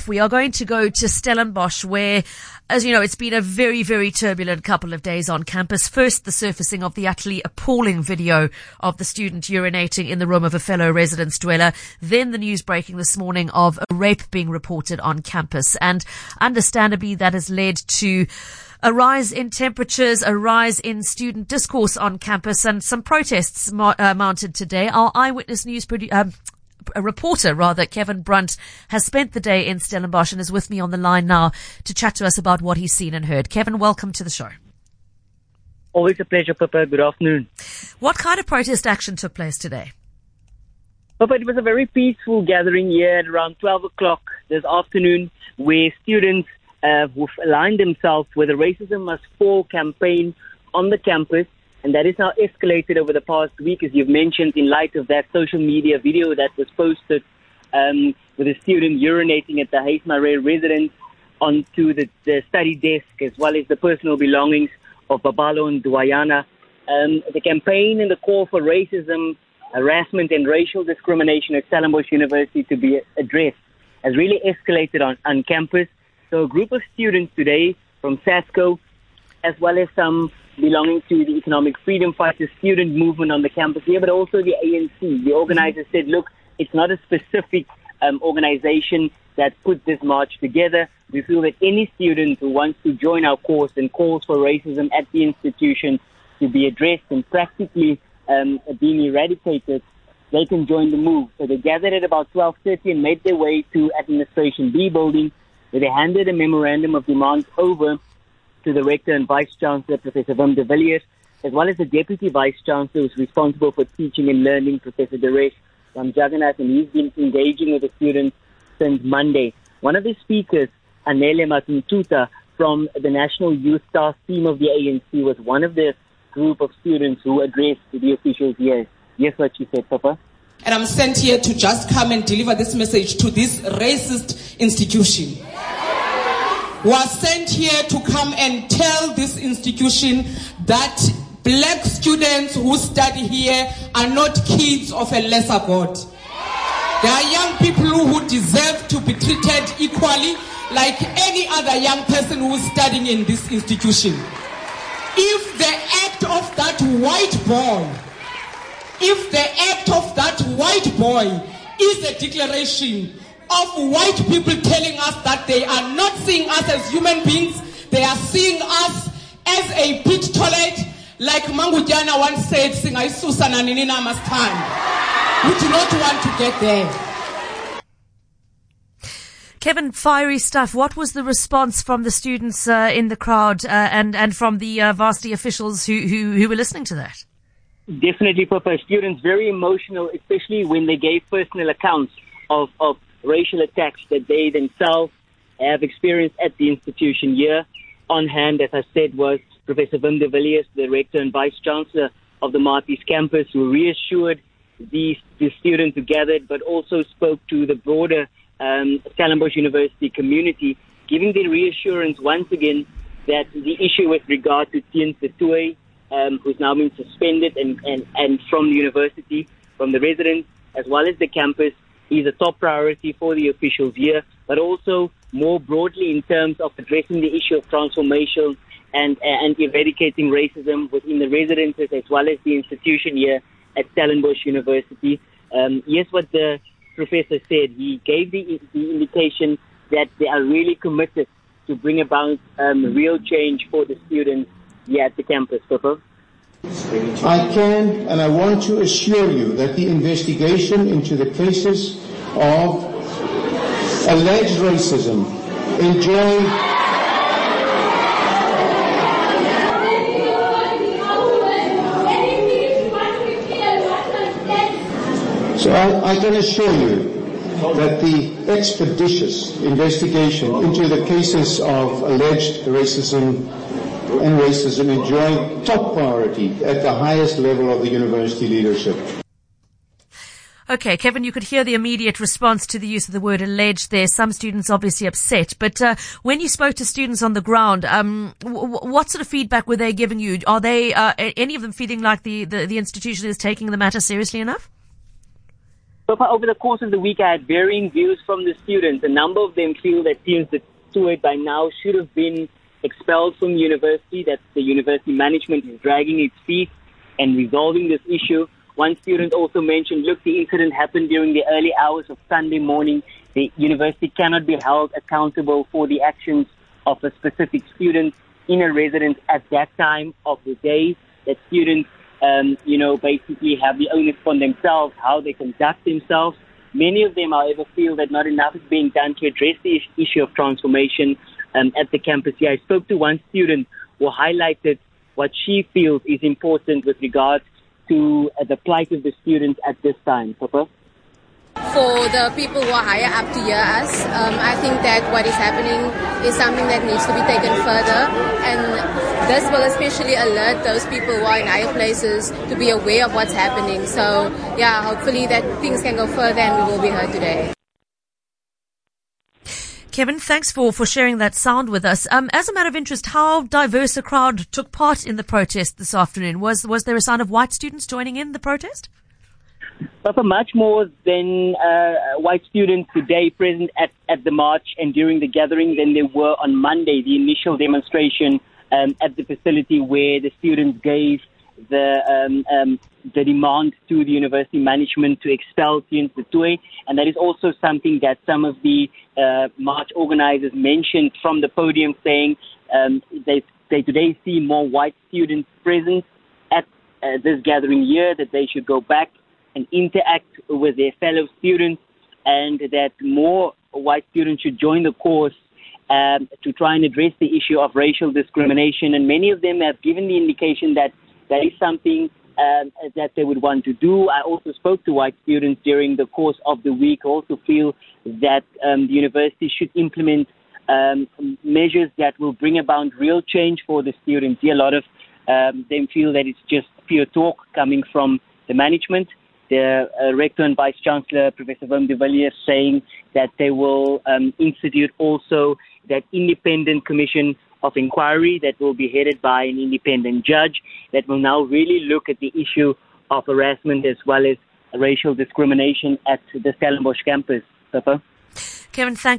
off, we are going to go to Stellenbosch, where, as you know, it's been a very, very turbulent couple of days on campus. First, the surfacing of the utterly appalling video of the student urinating in the room of a fellow residence dweller. Then the news breaking this morning of a rape being reported on campus. And understandably, that has led to a rise in temperatures, a rise in student discourse on campus, and some protests mounted today. Our Eyewitness News reporter, Kevin Brunt, has spent the day in Stellenbosch and is with me on the line now to chat to us about what he's seen and heard. Kevin, welcome to the show. Always a pleasure, Pippa. Good afternoon. What kind of protest action took place today? Pippa, it was a very peaceful gathering here at around 12 o'clock this afternoon, where students who've aligned themselves with the Racism Must Fall campaign on the campus. And that is now escalated over the past week, as you've mentioned, in light of that social media video that was posted with a student urinating at the Hayes Marais residence onto the study desk, as well as the personal belongings of Babalo and Dwayana. The campaign and the call for racism, harassment and racial discrimination at Stellenbosch University to be addressed has really escalated on campus. So a group of students today from SASCO, as well as some belonging to the Economic Freedom Fighters student movement on the campus here, but also the ANC. The organizers said, look, it's not a specific organization that put this march together. We feel that any student who wants to join our cause and calls for racism at the institution to be addressed and practically being eradicated, they can join the move. So they gathered at about 12:30 and made their way to Administration B building, where they handed a memorandum of demands over to the Rector and Vice-Chancellor, Professor Wim de Villiers, as well as the Deputy Vice-Chancellor who's responsible for teaching and learning, Professor Daresh Jagannath, and he's been engaging with the students since Monday. One of the speakers, Anele Matuntuta, from the National Youth Task Team of the ANC, was one of the group of students who addressed the officials here. Yes, what she said, Papa. And I'm sent here to just come and deliver this message to this racist institution. Was sent here to come and tell this institution that black students who study here are not kids of a lesser God. They are young people who deserve to be treated equally like any other young person who is studying in this institution. If the act of that white boy is a declaration of white people telling us that they are not seeing us as human beings, they are seeing us as a pit toilet, like Mangudjana once said, Singai Susana Ninina must stand. We do not want to get there. Kevin, fiery stuff. What was the response from the students in the crowd and from the varsity officials who were listening to that? Definitely, Papa. Students very emotional, especially when they gave personal accounts of racial attacks that they themselves have experienced at the institution here. On hand, as I said, was Professor Wim de Villiers, the Rector and Vice-Chancellor of the Maties campus, who reassured the students who gathered, but also spoke to the broader Stellenbosch University community, giving the reassurance once again that the issue with regard to Tien Setue, who's now been suspended and from the university, from the residents, as well as the campus, is a top priority for the officials here, but also more broadly in terms of addressing the issue of transformation and eradicating racism within the residences as well as the institution here at Stellenbosch University. Yes, what the professor said, he gave the indication that they are really committed to bring about real change for the students here at the campus. Papa? I can and I want to assure you that the investigation into the cases of alleged racism So I can assure you that the expeditious investigation into the cases of alleged racism enjoy top priority at the highest level of the university leadership. Okay, Kevin, you could hear the immediate response to the use of the word alleged there. Some students obviously upset. But when you spoke to students on the ground, what sort of feedback were they giving you? Are they any of them feeling like the institution is taking the matter seriously enough? So far, over the course of the week, I had varying views from the students. A number of them feel that Tiens du Toit by now should have been expelled from university, that the university management is dragging its feet and resolving this issue. One student also mentioned, look, the incident happened during the early hours of Sunday morning. The university cannot be held accountable for the actions of a specific student in a residence at that time of the day. That students, basically have the onus on themselves, how they conduct themselves. Many of them, however, feel that not enough is being done to address the issue of transformation at the campus here. I spoke to one student who highlighted what she feels is important with regards to the plight of the students at this time. Papa? For the people who are higher up to hear us, I think that what is happening is something that needs to be taken further, and this will especially alert those people who are in higher places to be aware of what's happening. So, yeah, hopefully that things can go further and we will be heard today. Kevin, thanks for sharing that sound with us. As a matter of interest, how diverse a crowd took part in the protest this afternoon? Was there a sign of white students joining in the protest? But much more than white students today present at the march and during the gathering than there were on Monday, the initial demonstration at the facility where the students gave the demand to the university management to expel Tiens du Toit. And that is also something that some of the march organizers mentioned from the podium, saying they today see more white students present at this gathering here, that they should go back and interact with their fellow students, and that more white students should join the course to try and address the issue of racial discrimination. And many of them have given the indication that that is something that they would want to do. I also spoke to white students during the course of the week, also feel that the university should implement measures that will bring about real change for the students. A lot of them feel that it's just pure talk coming from the management. The Rector and Vice-Chancellor, Professor Wim de Villiers, saying that they will institute also that independent commission of inquiry that will be headed by an independent judge that will now really look at the issue of harassment as well as racial discrimination at the Stellenbosch campus. Papa? Kevin, thank